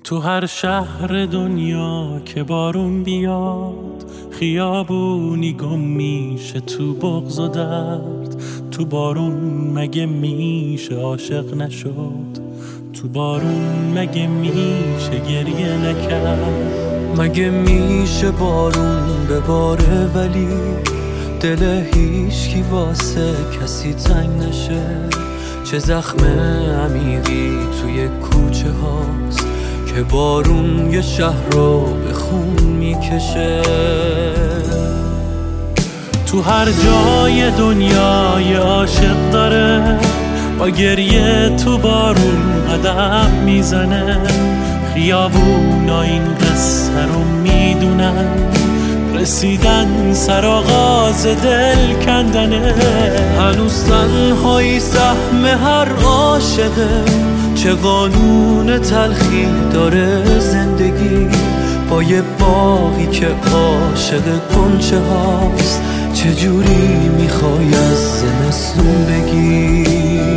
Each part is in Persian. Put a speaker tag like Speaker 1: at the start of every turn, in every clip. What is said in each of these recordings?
Speaker 1: تو هر شهر دنیا که بارون بیاد، خیابونی گم میشه تو بغض و درد. تو بارون مگه میشه عاشق نشد؟ تو بارون مگه میشه گریه نکرد؟
Speaker 2: مگه میشه بارون بباره ولی دل هیچکی واسه کسی تنگ نشه؟ چه زخم عمیقی توی کوچه هاست که بارون یه شهر رو به خون میکشه.
Speaker 1: تو هر جای دنیا یه عاشق داره، با گریه تو بارون قدم میزنه. خیابونا این قصه رو میدونن، رسیدن سرآغاز دل کندنه.
Speaker 2: هنوز تنهایی سهم هر عاشقه، چه قانون تلخی داره زندگی. با یه باغی که عاشق گنچه هاست، چجوری میخوای از زمستون بگی؟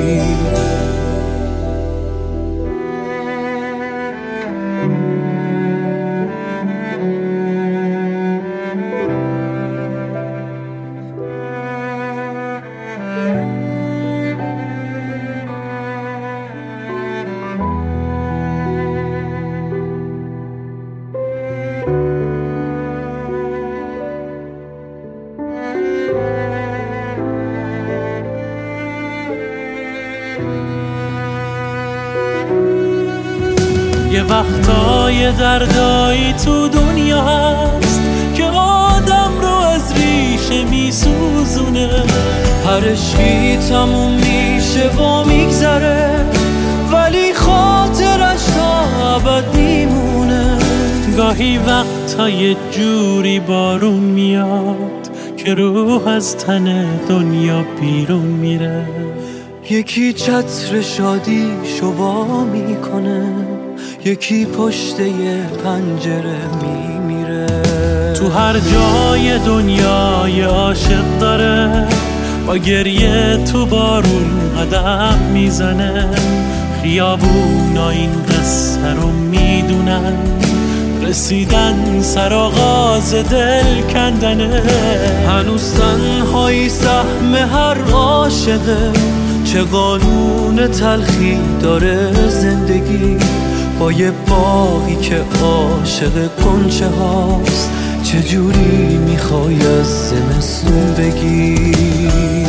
Speaker 1: یه وقتای دردایی تو دنیا هست که آدم رو از ریشه میسوزونه.
Speaker 2: هر عشقی تموم میشه و میگذره، ولی خاطرش تا ابد میمونه.
Speaker 1: گاهی وقتا یه جوری بارون میاد که روح از تن دنیا بیرون میره.
Speaker 2: یکی چتر شادی شوا میکنه، یکی پشت یه پنجره میمیره.
Speaker 1: تو هر جای دنیا یه عاشق داره، با گریه تو بارون قدم میزنه. خیابونا این قصه رو میدونن، رسیدن سرآغاز دل کندنه.
Speaker 2: هنوز تنهایی سهم هر عاشقه، چه قانون تلخی داره زندگی. با یه باغی که عاشق گنچه هاست، چجوری میخوای از زمستون بگی؟